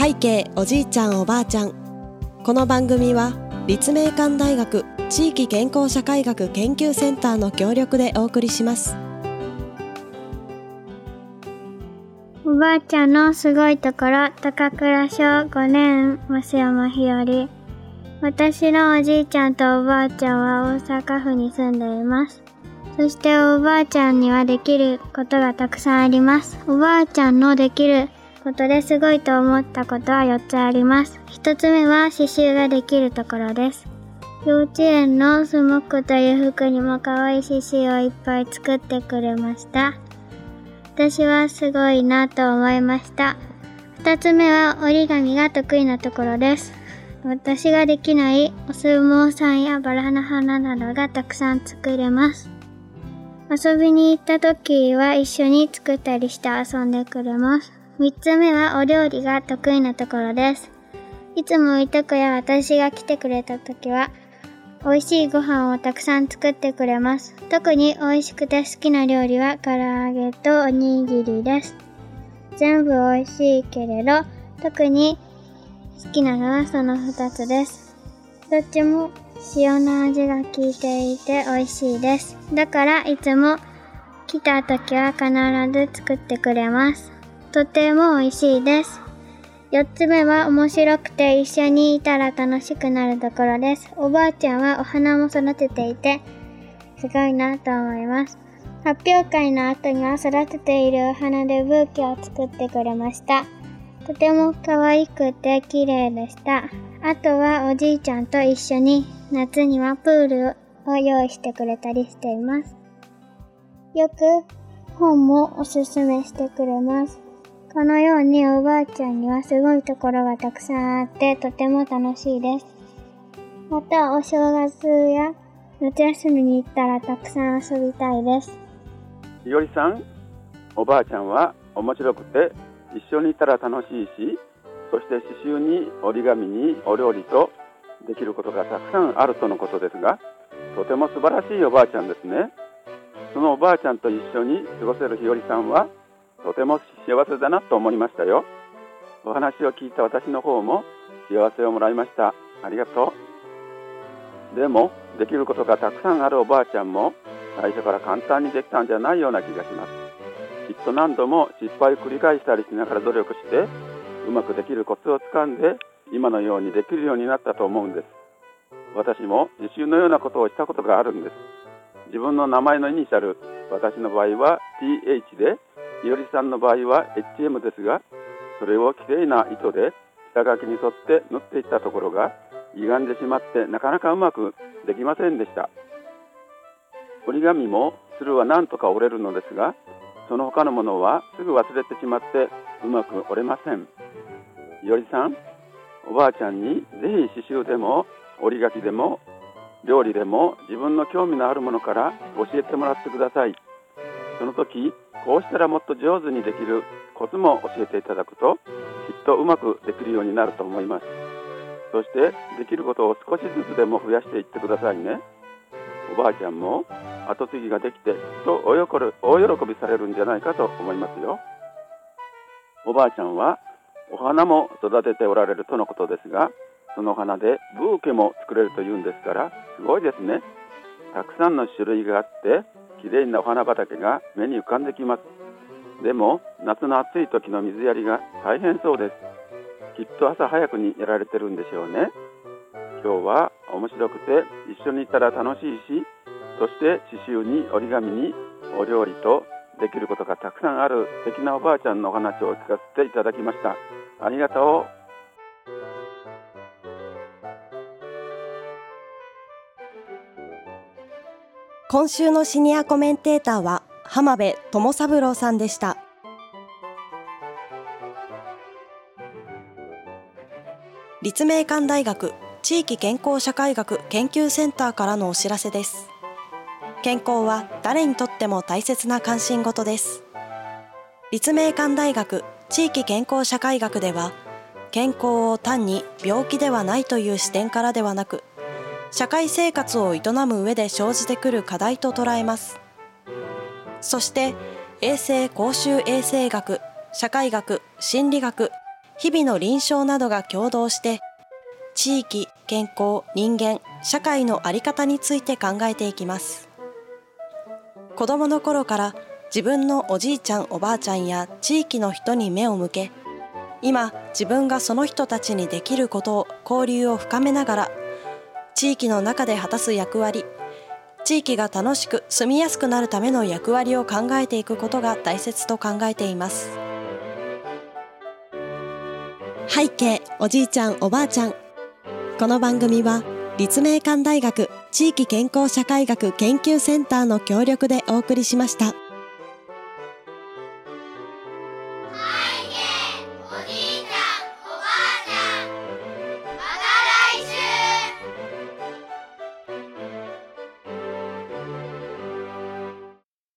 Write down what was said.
背景おじいちゃんおばあちゃん。この番組は立命館大学地域健康社会学研究センターの協力でお送りします。 おばあちゃんのすごいところ、高倉小5年増山ひより。私のおじいちゃんとおばあちゃんは大阪府に住んでいます。そしておばあちゃんにはできることがたくさんあります。おばあちゃんのできることですごいと思ったことは4つあります。1つ目は刺繍ができるところです。幼稚園のスモックという服にも可愛い刺繍をいっぱい作ってくれました。私はすごいなと思いました。2つ目は折り紙が得意なところです。私ができないお相撲さんやバラの花などがたくさん作れます。遊びに行った時は一緒に作ったりして遊んでくれます。3つ目はお料理が得意なところです。いつもいとこや私が来てくれた時は美味しいご飯をたくさん作ってくれます。特に美味しくて好きな料理は唐揚げとおにぎりです。全部美味しいけれど特に好きなのはその2つです。どっちも塩の味が効いていて美味しいです。だからいつも来た時は必ず作ってくれます。とても美味しいです。4つ目は面白くて一緒にいたら楽しくなるところです。おばあちゃんはお花も育てていてすごいなと思います。発表会の後には育てているお花でブーケを作ってくれました。とても可愛くて綺麗でした。あとはおじいちゃんと一緒に夏にはプールを用意してくれたりしています。よく本もおすすめしてくれます。このようにおばあちゃんにはすごいところがたくさんあってとても楽しいです。またお正月や夏休みに行ったらたくさん遊びたいです。 ひよりさん、おばあちゃんは面白くて一緒にいたら楽しいし、そして刺繍に折り紙にお料理とできることがたくさんあるとのことですが、とても素晴らしいおばあちゃんですね。そのおばあちゃんと一緒に過ごせるひよりさんはとても幸せだなと思いましたよ。お話を聞いた私の方も幸せをもらいました。ありがとう。でもできることがたくさんあるおばあちゃんも最初から簡単にできたんじゃないような気がします。きっと何度も失敗を繰り返したりしながら努力してうまくできるコツをつかんで今のようにできるようになったと思うんです。私も刺繍のようなことをしたことがあるんです。自分の名前のイニシャル、私の場合は TH で、ひよりさんの場合は HM ですが、それをきれいな糸で下書きに沿って縫っていったところが歪んでしまってなかなかうまくできませんでした。折り紙も鶴はなんとか折れるのですが、その他のものはすぐ忘れてしまってうまく折れません。ひよりさん、おばあちゃんにぜひ刺繍でも折り書きでも料理でも自分の興味のあるものから教えてもらってください。その時こうしたらもっと上手にできるコツも教えていただくときっとうまくできるようになると思います。そしてできることを少しずつでも増やしていってくださいね。おばあちゃんも後継ぎができてきっと大喜びされるんじゃないかと思いますよ。おばあちゃんはお花も育てておられるとのことですが、その花でブーケも作れるというんですからすごいですね。たくさんの種類があってきれいなお花畑が目に浮かんできます。でも夏の暑い時の水やりが大変そうです。きっと朝早くにやられてるんでしょうね。今日は面白くて一緒にいたら楽しいし、そして刺繍に折り紙にお料理とできることがたくさんある素敵なおばあちゃんのお話を聞かせていただきました。ありがとう。 今週のシニアコメンテーターは浜辺智三郎さんでした。立命館大学地域健康社会学研究センターからのお知らせです。健康は誰にとっても大切な関心事です。立命館大学地域健康社会学では、健康を単に病気ではないという視点からではなく、社会生活を営む上で生じてくる課題と捉えます。そして衛生公衆衛生学、社会学、心理学、 日々の臨床などが共同して地域、健康、人間、社会の在り方について考えていきます。子どもの頃から自分のおじいちゃんおばあちゃんや地域の人に目を向け、今自分がその人たちにできることを交流を深めながら地域の中で果たす役割、地域が楽しく住みやすくなるための役割を考えていくことが大切と考えています。背景おじいちゃんおばあちゃん。この番組は立命館大学地域健康社会学研究センターの協力でお送りしました。